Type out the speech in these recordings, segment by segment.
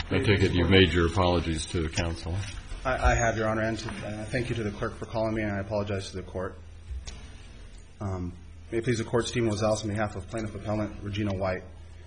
I take it you've made your apologies to the counsel. I have, Your Honor, and thank you to the clerk for calling me, and I apologize to the court. May it please the court, Stephen Lozales on behalf of plaintiff appellant Regina White.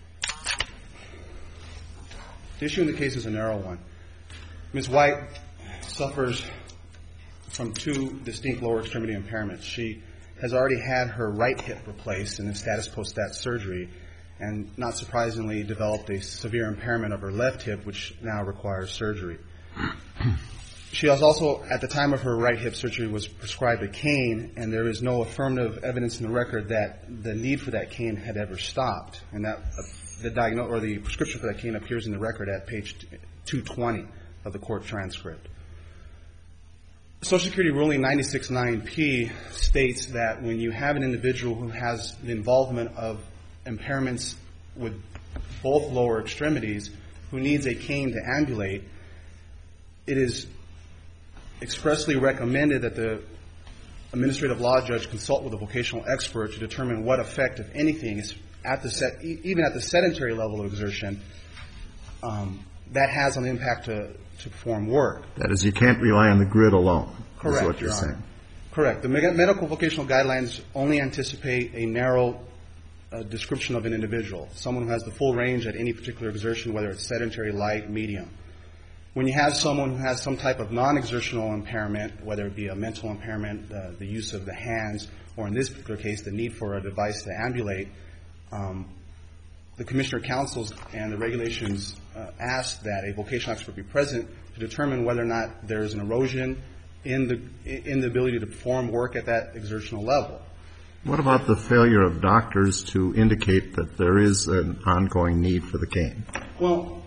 The issue in the case is a narrow one. Ms. White suffers from two distinct lower extremity impairments. She has already had her right hip replaced in a status post-stat surgery, and not surprisingly developed a severe impairment of her left hip, which now requires surgery. She has also, at the time of her right hip surgery, was prescribed a cane, and there is no affirmative evidence in the record that the need for that cane had ever stopped. And that the prescription for that cane appears in the record at page 220 of the court transcript. Social Security ruling 96-9P states that when you have an individual who has the involvement of impairments with both lower extremities, who needs a cane to ambulate, it is expressly recommended that the administrative law judge consult with a vocational expert to determine what effect, if anything, is even at the sedentary level of exertion, that has an impact to perform work. That is, you can't rely on the grid alone. Correct, is what you're Your Honor. saying. Correct. The medical vocational guidelines only anticipate a narrow description of an individual, someone who has the full range at any particular exertion, whether it's sedentary, light, medium. When you have someone who has some type of non-exertional impairment, whether it be a mental impairment, the use of the hands, or in this particular case, the need for a device to ambulate, the commissioner counsels and the regulations ask that a vocational expert be present to determine whether or not there is an erosion in the ability to perform work at that exertional level. What about the failure of doctors to indicate that there is an ongoing need for the cane? Well,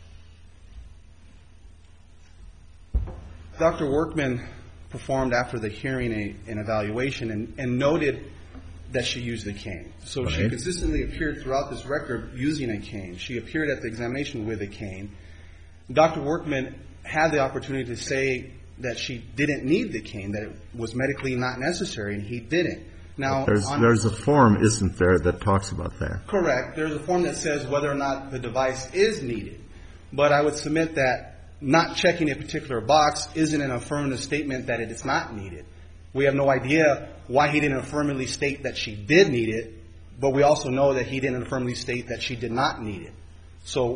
Dr. Workman performed after the hearing an evaluation and noted that she used the cane. So she consistently appeared throughout this record using a cane. She appeared at the examination with a cane. Dr. Workman had the opportunity to say that she didn't need the cane, that it was medically not necessary, and he didn't. Now, there's a form, isn't there, that talks about that? Correct. There's a form that says whether or not the device is needed. But I would submit that not checking a particular box isn't an affirmative statement that it is not needed. We have no idea why he didn't affirmatively state that she did need it, but we also know that he didn't affirmatively state that she did not need it. So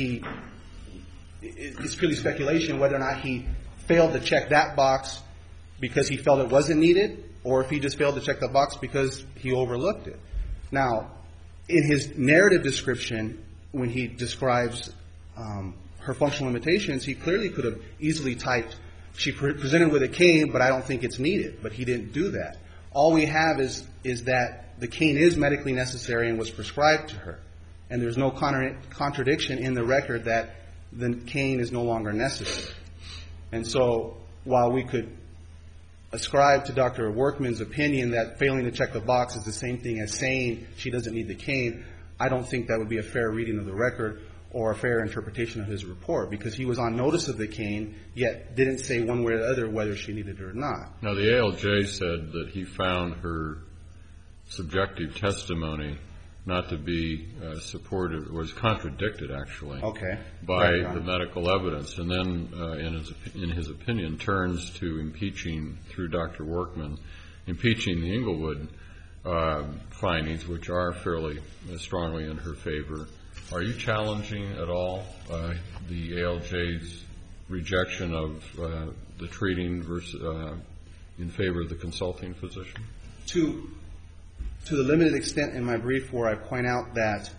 it's purely speculation whether or not he failed to check that box because he felt it wasn't needed, or if he just failed to check the box because he overlooked it. Now, in his narrative description, when he describes her functional limitations, he clearly could have easily typed, she presented with a cane, but I don't think it's needed. But he didn't do that. All we have is that the cane is medically necessary and was prescribed to her. And there's no contradiction in the record that the cane is no longer necessary. And so while we could ascribe to Dr. Workman's opinion that failing to check the box is the same thing as saying she doesn't need the cane, I don't think that would be a fair reading of the record or a fair interpretation of his report, because he was on notice of the cane, yet didn't say one way or the other whether she needed it or not. Now, the ALJ said that he found her subjective testimony not to be supported, was contradicted, actually, by the medical evidence. And then, in his opinion, turns to impeaching, through Dr. Workman, impeaching the Englewood findings, which are fairly strongly in her favor. Are you challenging at all the ALJ's rejection of the treating versus in favor of the consulting physician? To the limited extent in my brief where I point out that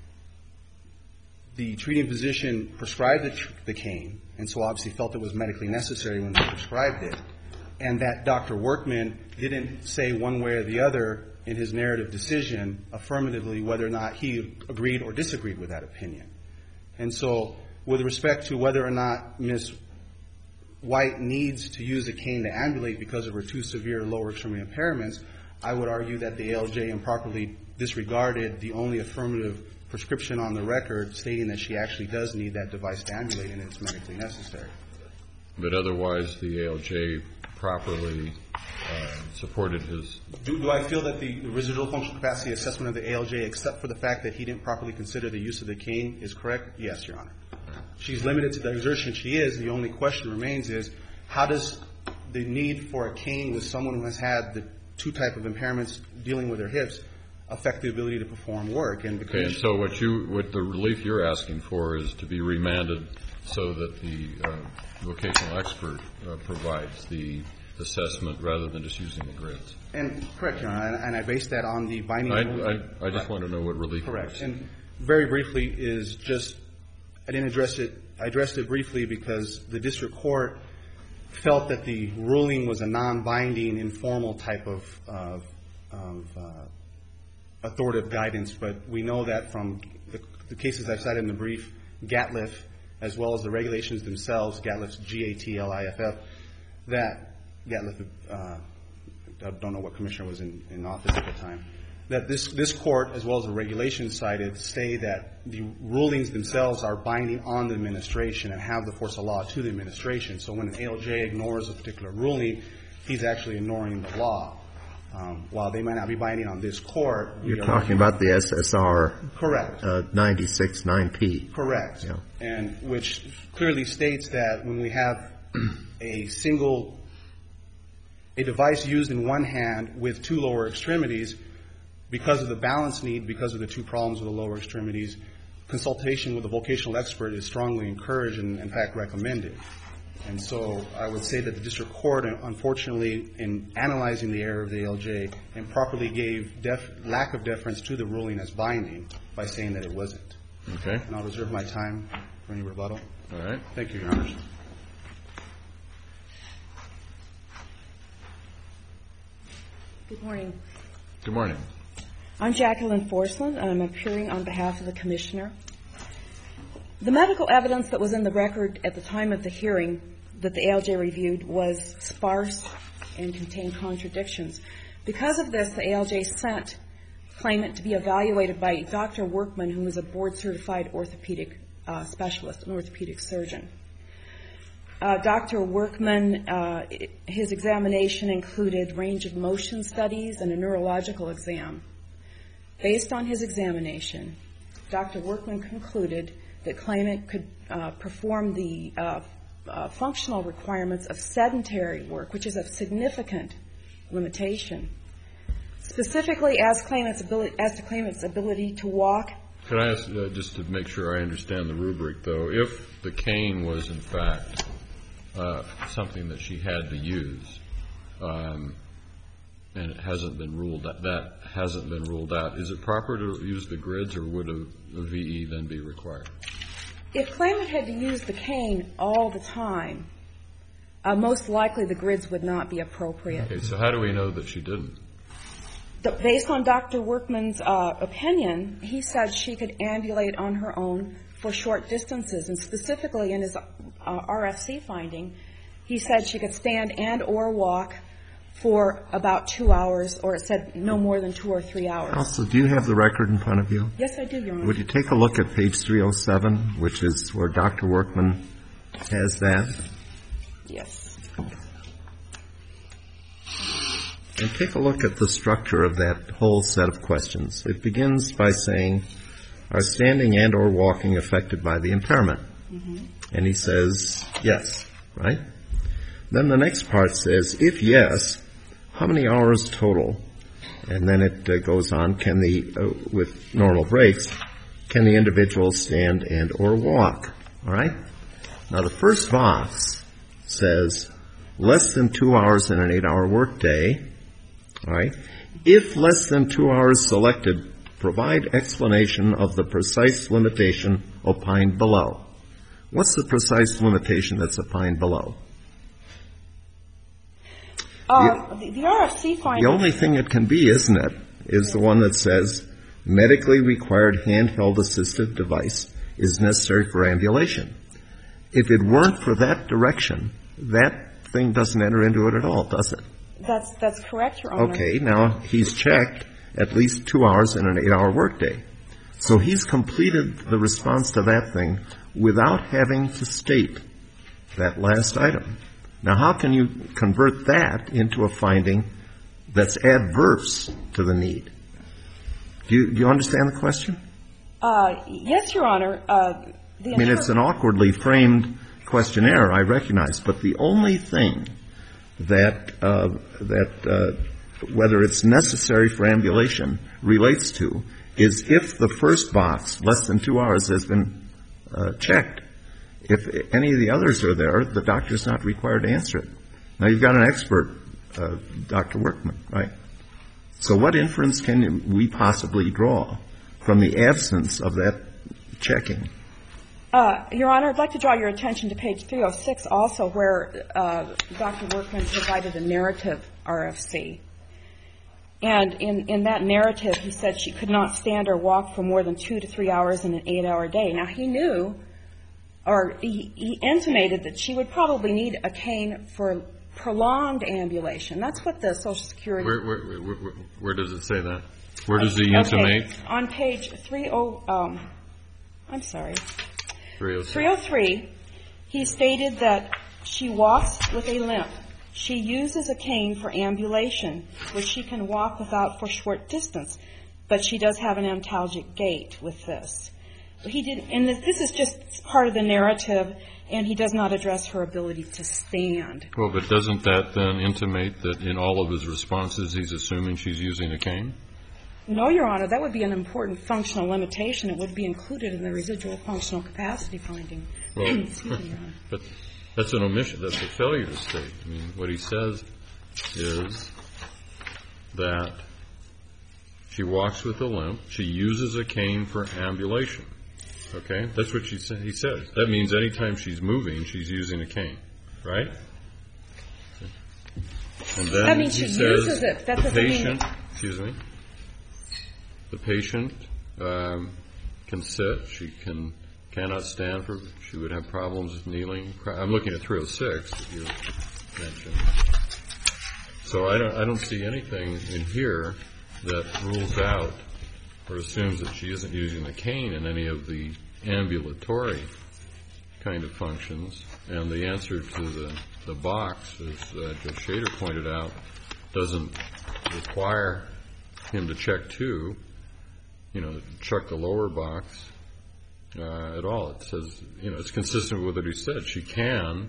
the treating physician prescribed the cane, and so obviously felt it was medically necessary when they prescribed it, and that Dr. Workman didn't say one way or the other in his narrative decision affirmatively whether or not he agreed or disagreed with that opinion. And so with respect to whether or not Ms. White needs to use a cane to ambulate because of her two severe lower extremity impairments, I would argue that the ALJ improperly disregarded the only affirmative prescription on the record stating that she actually does need that device to ambulate and it's medically necessary. But otherwise, the ALJ properly supported his... Do I feel that the residual functional capacity assessment of the ALJ, except for the fact that he didn't properly consider the use of the cane, is correct? Yes, Your Honor. She's limited to the exertion she is. The only question remains is, how does the need for a cane with someone who has had the two type of impairments dealing with their hips affect the ability to perform work? And okay, and so what the relief you're asking for is to be remanded so that the vocational expert provides the assessment rather than just using the grids. And correct, Your Honor, and I base that on the binding... I just want to know what relief... Correct. And very briefly is just, I didn't address it, I addressed it briefly because the district court felt that the ruling was a non-binding, informal type of authoritative guidance, but we know that from the cases I've cited in the brief, GATLIF, as well as the regulations themselves, GATLIF's GATLIFF, that GATLIF, I don't know what commissioner was in office at the time, that this court, as well as the regulations cited, say that the rulings themselves are binding on the administration and have the force of law to the administration. So when an ALJ ignores a particular ruling, he's actually ignoring the law. While they might not be binding on this court... You're talking about the SSR... Correct. 96-9P. Correct. Yeah. And which clearly states that when we have a device used in one hand with two lower extremities, because of the balance need, because of the two problems with the lower extremities, consultation with a vocational expert is strongly encouraged and, in fact, recommended. And so I would say that the district court, unfortunately, in analyzing the error of the ALJ, improperly gave lack of deference to the ruling as binding by saying that it wasn't. Okay. And I'll reserve my time for any rebuttal. All right. Thank you, Your Honors. Good morning. Good morning. I'm Jacqueline Forsland, and I'm appearing on behalf of the Commissioner. The medical evidence that was in the record at the time of the hearing that the ALJ reviewed was sparse and contained contradictions. Because of this, the ALJ sent claimant to be evaluated by Dr. Workman, who is a board-certified orthopedic specialist, an orthopedic surgeon. Dr. Workman, his examination included range of motion studies and a neurological exam. Based on his examination, Dr. Workman concluded that claimant could perform the functional requirements of sedentary work, which is a significant limitation. Specifically, as to claimant's ability to walk. Could I ask, just to make sure I understand the rubric, though, if the cane was in fact something that she had to use, and it hasn't been ruled that hasn't been ruled out, is it proper to use the grids, or would a VE then be required? If claimant had to use the cane all the time, most likely the grids would not be appropriate. Okay, so how do we know that she didn't? Based on Dr. Workman's opinion, he said she could ambulate on her own for short distances, and specifically in his RFC finding, he said she could stand and or walk for about 2 hours, or it said no more than 2 or 3 hours. Counsel, do you have the record in front of you? Yes, I do, Your Honor. Would you take a look at page 307, which is where Dr. Workman has that? Yes. And take a look at the structure of that whole set of questions. It begins by saying, are standing and or walking affected by the impairment? Mm-hmm. And he says, yes, right? Then the next part says, if yes, how many hours total? And then it goes on, with normal breaks, can the individual stand and or walk? All right? Now the first box says less than 2 hours in an 8-hour workday. All right? If less than 2 hours selected, provide explanation of the precise limitation opined below. What's the precise limitation that's opined below? The RFC finding... The only thing it can be, isn't it, is the one that says medically required handheld assistive device is necessary for ambulation. If it weren't for that direction, that thing doesn't enter into it at all, does it? That's correct, Your Honor. Okay, now he's checked at least 2 hours in an 8-hour workday. So he's completed the response to that thing without having to state that last item. Now, how can you convert that into a finding that's adverse to the need? Do you understand the question? Yes, Your Honor. I mean, it's an awkwardly framed questionnaire, I recognize, but the only thing that whether it's necessary for ambulation relates to is if the first box, less than 2 hours, has been checked. If any of the others are there, the doctor's not required to answer it. Now, you've got an expert, Dr. Workman, right? So what inference can we possibly draw from the absence of that checking? Your Honor, I'd like to draw your attention to page 306 also, where Dr. Workman provided a narrative RFC. And in that narrative, he said she could not stand or walk for more than 2 to 3 hours in an 8-hour day. Now, he knew, or he intimated that she would probably need a cane for prolonged ambulation. That's what the Social Security... Where does it say that? Where does he intimate? Okay. On page 303, he stated that she walks with a limp. She uses a cane for ambulation, which she can walk without for short distance, but she does have an antalgic gait with this. He didn't, and this is just part of the narrative, and he does not address her ability to stand. Well, but doesn't that then intimate that in all of his responses he's assuming she's using a cane? No, Your Honor. That would be an important functional limitation. It would be included in the residual functional capacity finding. Well, Excuse me, Your Honor. But that's an omission. That's a failure to state. I mean, what he says is that she walks with a limp. She uses a cane for ambulation. Okay? That's what he says. That means anytime she's moving, she's using a cane. Right? And then that means she uses it. That doesn't mean... Excuse me. The patient can sit. She cannot stand for. She would have problems with kneeling. I'm looking at 306 that you mentioned. So I don't see anything in here that rules out or assumes that she isn't using the cane in any of the ambulatory kind of functions. And the answer to the box, as Judge Shader pointed out, doesn't require him to check check the lower box at all. It says, it's consistent with what he said. She can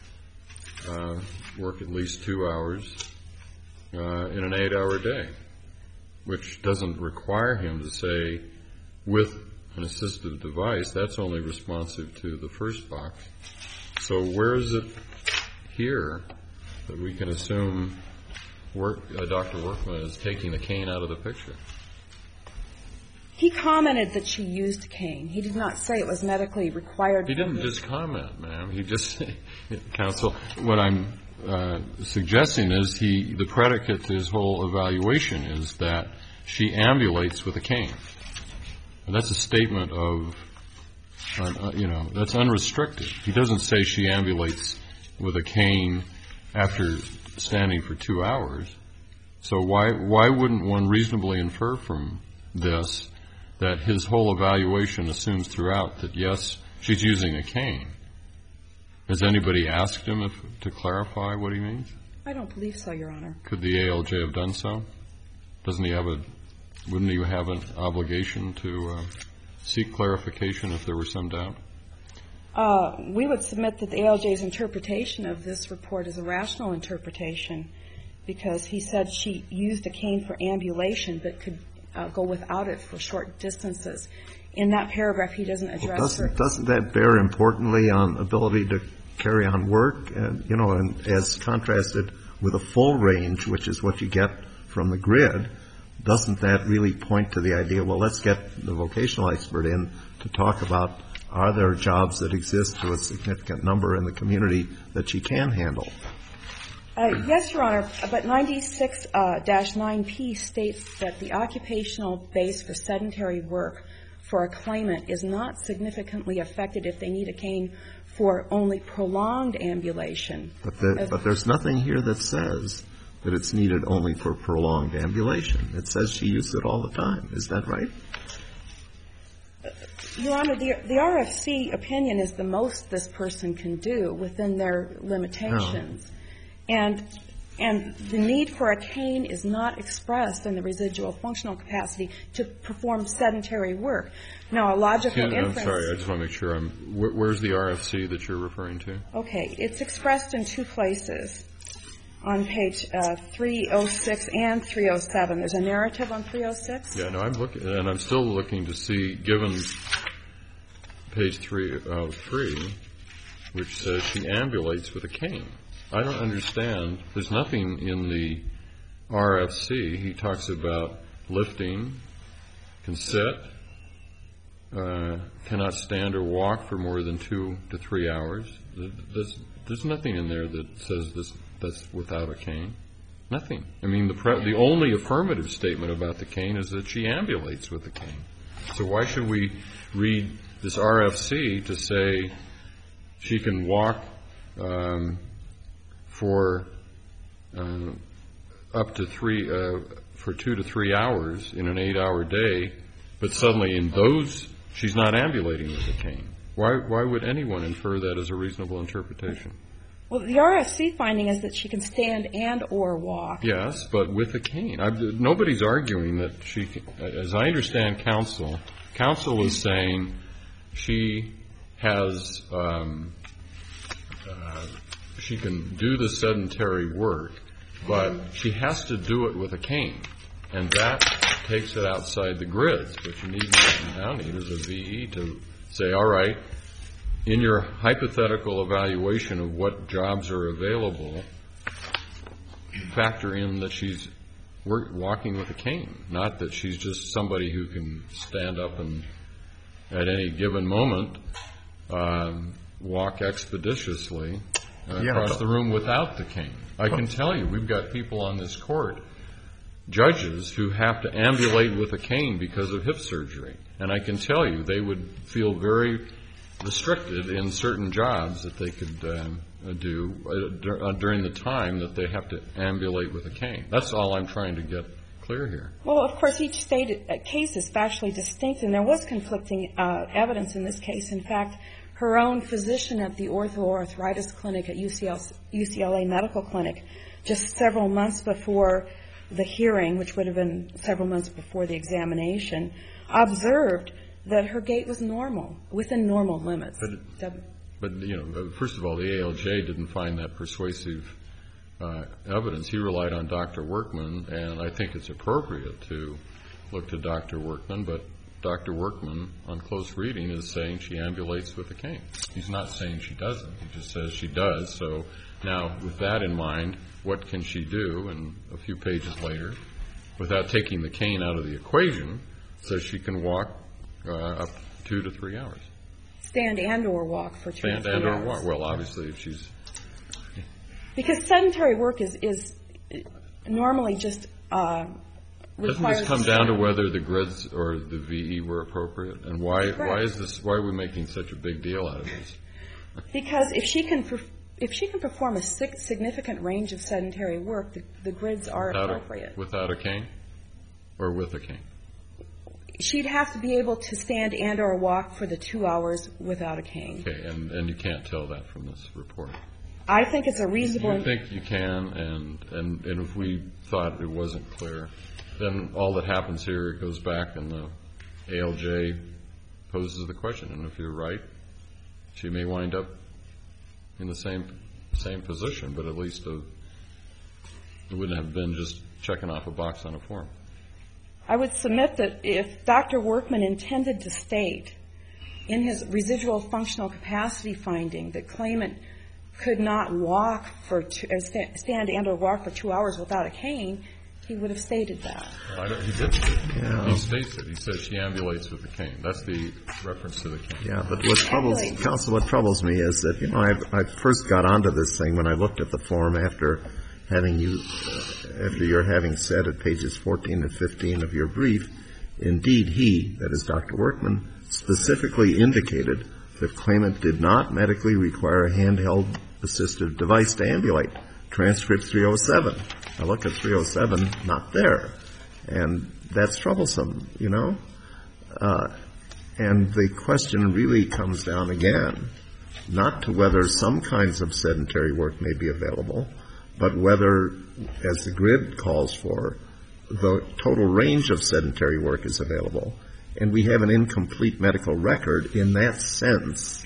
work at least 2 hours in an 8-hour day, which doesn't require him to say with an assistive device. That's only responsive to the first box. So where is it here that we can assume Dr. Workman is taking the cane out of the picture? He commented that she used a cane. He did not say it was medically required. He didn't just comment, ma'am. He just, counsel, what I'm suggesting is the predicate to his whole evaluation is that she ambulates with a cane. And that's a statement of, that's unrestricted. He doesn't say she ambulates with a cane after standing for 2 hours. So why wouldn't one reasonably infer from this that his whole evaluation assumes throughout that, yes, she's using a cane? Has anybody asked him to clarify what he means? I don't believe so, Your Honor. Could the ALJ have done so? Wouldn't he have an obligation to seek clarification if there were some doubt? We would submit that the ALJ's interpretation of this report is a rational interpretation because he said she used a cane for ambulation but could go without it for short distances. In that paragraph, he doesn't address her. Doesn't that bear importantly on ability to carry on work? And as contrasted with a full range, which is what you get from the grid, doesn't that really point to the idea, well, let's get the vocational expert in to talk about are there jobs that exist to a significant number in the community that she can handle? Yes, Your Honor, but 96-9P states that the occupational base for sedentary work for a claimant is not significantly affected if they need a cane for only prolonged ambulation. But there's nothing here that says that it's needed only for prolonged ambulation. It says she uses it all the time. Is that right? Your Honor, the RFC opinion is the most this person can do within their limitations. And the need for a cane is not expressed in the residual functional capacity to perform sedentary work. Now, a logical inference... I'm sorry, I just want to make sure where's the RFC that you're referring to? Okay, it's expressed in two places on page 306 and 307. There's a narrative on 306. Yeah, no, I'm still looking to see, given page 303, which says she ambulates with a cane. I don't understand. There's nothing in the RFC. He talks about lifting, can sit, cannot stand or walk for more than 2 to 3 hours. There's nothing in there that says that's without a cane. Nothing. I mean, the only affirmative statement about the cane is that she ambulates with a cane. So why should we read this RFC to say she can walk for up to 2 to 3 hours in an 8-hour day, but suddenly in those she's not ambulating with a cane? Why would anyone infer that as a reasonable interpretation? Well, the RFC finding is that she can stand and or walk. Yes, but with a cane. Nobody's arguing that she can. As I understand counsel is saying she has she can do the sedentary work, but she has to do it with a cane, and that takes it outside the grids. What you now need is a VE to say, all right, in your hypothetical evaluation of what jobs are available, factor in that she's walking with a cane, not that she's just somebody who can stand up and at any given moment walk expeditiously across the room without the cane. I can tell you, we've got people on this court, judges, who have to ambulate with a cane because of hip surgery. And I can tell you they would feel very restricted in certain jobs that they could do during the time that they have to ambulate with a cane. That's all I'm trying to get clear here. Well, of course, each case is factually distinct, and there was conflicting evidence in this case. In fact, her own physician at the ortho-arthritis clinic at UCLA Medical Clinic, just several months before the hearing, which would have been several months before the examination, observed that her gait was normal, within normal limits. But you know, first of all, the ALJ didn't find that persuasive evidence. He relied on Dr. Workman, and I think it's appropriate to look to Dr. Workman, but Dr. Workman, on close reading, is saying she ambulates with a cane. He's not saying she doesn't. He just says she does. So now, with that in mind, what can she do? And a few pages later, without taking the cane out of the equation, says she can walk up 2 to 3 hours. Stand and or walk for 2 to 3 hours. Stand and or walk. Well, obviously, if she's... Because sedentary work is normally just doesn't this come down to whether the grids or the VE were appropriate? And why are we making such a big deal out of this? Because if she can perform a significant range of sedentary work, the grids are appropriate. Without a cane? Or with a cane? She'd have to be able to stand and or walk for the 2 hours without a cane. Okay, and you can't tell that from this report? I think it's a reasonable... You think you can, and if we thought it wasn't clear, then all that happens here, it goes back and the ALJ poses the question. And if you're right, she may wind up in the same position, but at least it wouldn't have been just checking off a box on a form. I would submit that if Dr. Workman intended to state in his residual functional capacity finding that claimant could not walk stand and or walk for 2 hours without a cane, he would have stated that. He did. Yeah. He states it. He says she ambulates with a cane. That's the reference to the cane. Yeah, but what troubles me is that, you know, I first got onto this thing when I looked at the form after you're having said at pages 14 and 15 of your brief, indeed he, that is Dr. Workman, specifically indicated that claimant did not medically require a handheld assistive device to ambulate. Transcript 307. I look at 307, not there. And that's troublesome, you know. And the question really comes down again, not to whether some kinds of sedentary work may be available, but whether, as the grid calls for, the total range of sedentary work is available. And we have an incomplete medical record in that sense.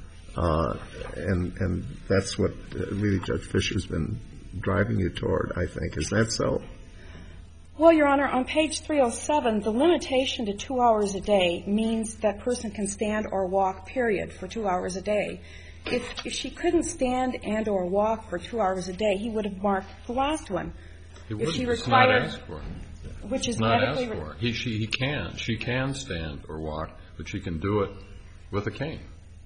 And that's what really Judge Fisher's been driving you toward, I think. Is that so? Well, Your Honor, on page 307, the limitation to 2 hours a day means that person can stand or walk, period, for 2 hours a day. If she couldn't stand and or walk for 2 hours a day, he would have marked the last one. If she required, it's not asked for. Which is not asked for. She can stand or walk, but she can do it with a cane.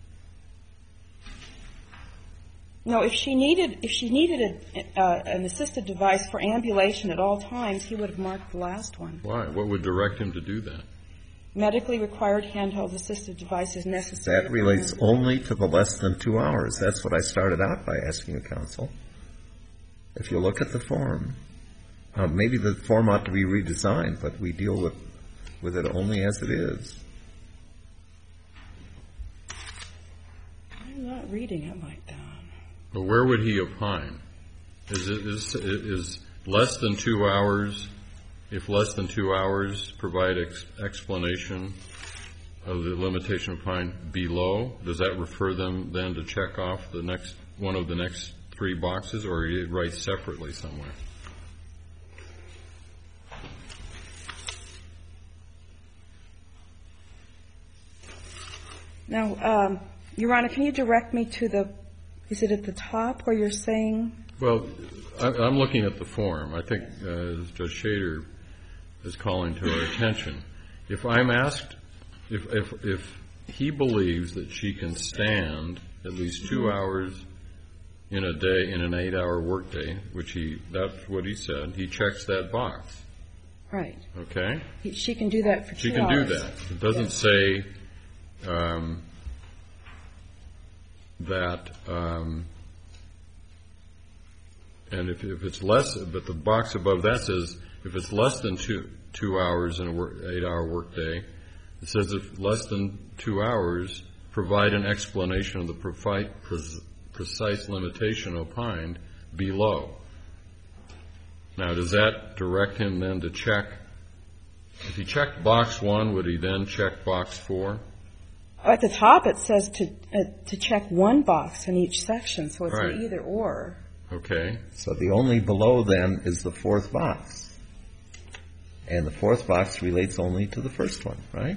No, if she needed an assisted device for ambulation at all times, he would have marked the last one. Why? What would direct him to do that? Medically required handheld assisted device is necessary. That relates only to the less than 2 hours. That's what I started out by asking the counsel. If you look at the form, maybe the form ought to be redesigned, but we deal with it only as it is. I'm not reading it like that. But where would he opine? Is less than 2 hours, if less than 2 hours provide explanation of the limitation of time below, does that refer them then to check off the next one of the next 3 boxes, or you write separately somewhere? Now, Your Honor, can you direct me to is it at the top where you're saying? Well, I'm looking at the form. I think Judge Shader is calling to our attention. If I'm asked, if he believes that she can stand at least 2 hours in a day, in an 8-hour workday, that's what he said, he checks that box. Right. Okay? She can do that for 2 hours. She can do that. It doesn't say that, and if it's less, but the box above that says if it's less than 2 hours in an 8-hour workday, it says if less than 2 hours, provide an explanation of the precise limitation opined below. Now, does that direct him then to check? If he checked box 1, would he then check box 4? At the top, it says to check one box in each section, so it's an either or. Okay. So the only below then is the 4th box. And the 4th box relates only to the first one, right?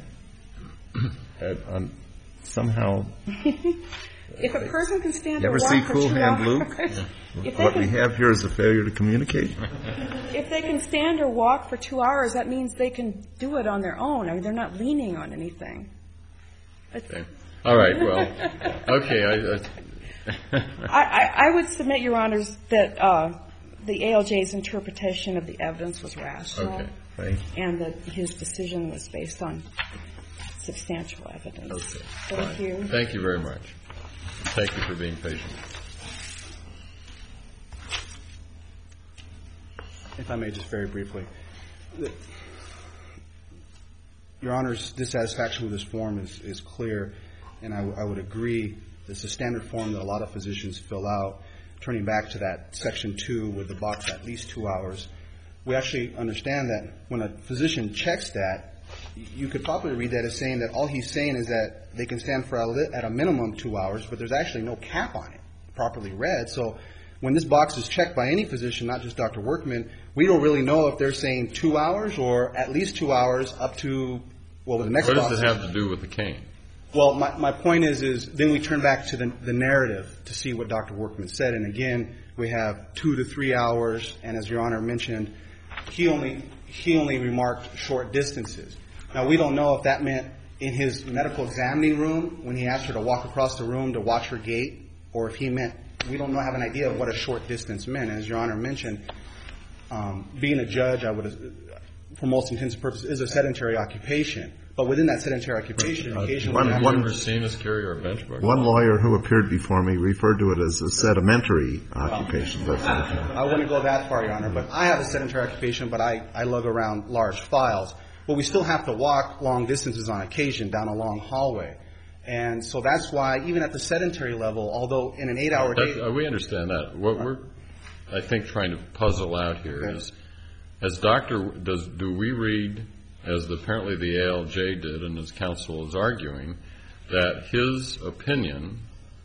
Somehow. If a person can stand or never walk see for Cool 2 Hand hours. Luke? What we have here is a failure to communicate. If they can stand or walk for 2 hours, that means they can do it on their own. I mean, they're not leaning on anything. Okay. All right. Well, okay. I would submit, Your Honors, that the ALJ's interpretation of the evidence was rational. Okay. Right. And that his decision was based on substantial evidence. Okay. Thank you. Thank you very much. Thank you for being patient. If I may, just very briefly. Your Honor's dissatisfaction with this form is clear, and I would agree. It's a standard form that a lot of physicians fill out. Turning back to that section 2 with the box at least 2 hours, we actually understand that when a physician checks that, you could probably read that as saying that all he's saying is that they can stand for at a minimum 2 hours, but there's actually no cap on it, properly read. So when this box is checked by any physician, not just Dr. Workman, we don't really know if they're saying 2 hours or at least 2 hours up to, well, the next box. What does it have to do with the cane? Well, my point is then we turn back to the narrative to see what Dr. Workman said. And again, we have 2 to 3 hours, and as Your Honor mentioned, he only remarked short distances. Now, we don't know if that meant in his medical examining room when he asked her to walk across the room to watch her gait, or if he meant, we don't have an idea of what a short distance meant. As Your Honor mentioned, being a judge, for most intents and purposes, is a sedentary occupation. But within that sedentary occupation, occasionally... Have you ever seen us carry our bench book? One lawyer who appeared before me referred to it as a sedimentary occupation. I wouldn't go that far, Your Honor, but I have a sedentary occupation, but I lug around large files. But we still have to walk long distances on occasion down a long hallway. And so that's why, even at the sedentary level, although in an 8-hour day... We understand that. What we're, I think, trying to puzzle out here is, do we read, as apparently the ALJ did and as counsel is arguing, that his opinion,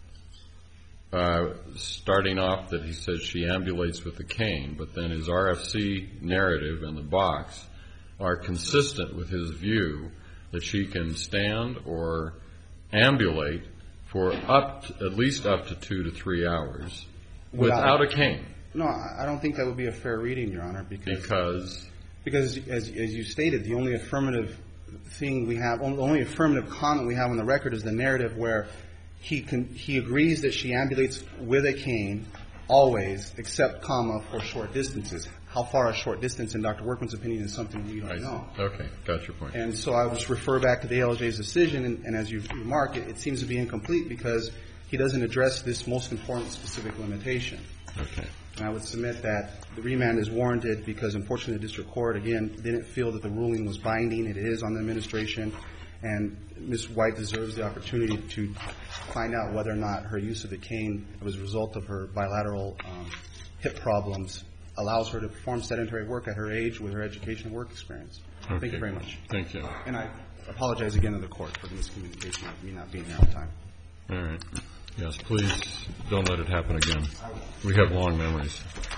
starting off that he says she ambulates with a cane, but then his RFC narrative in the box are consistent with his view that she can stand or ambulate for at least up to 2 to 3 hours without a cane? No, I don't think that would be a fair reading, Your Honor, because as you stated, the only affirmative thing we have, only affirmative comment we have on the record is the narrative where he agrees that she ambulates with a cane always, except, for short distances. How far a short distance, in Dr. Workman's opinion, is something we don't know. Okay, got your point. And so I would just refer back to the ALJ's decision, and as you remark, it seems to be incomplete because he doesn't address this most important specific limitation. Okay. And I would submit that the remand is warranted because, unfortunately, the district court, again, didn't feel that the ruling was binding. It is on the administration, and Ms. White deserves the opportunity to find out whether or not her use of the cane was a result of her bilateral hip problems allows her to perform sedentary work at her age with her education and work experience. Okay. Thank you very much. Thank you. And I apologize again to the court for the miscommunication of me not being here on time. All right. Yes, please don't let it happen again. We have long memories.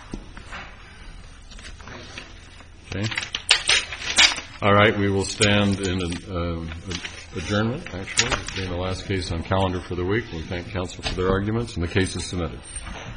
Okay. All right. We will stand in adjournment, actually, being the last case on calendar for the week. We thank counsel for their arguments, and the case is submitted.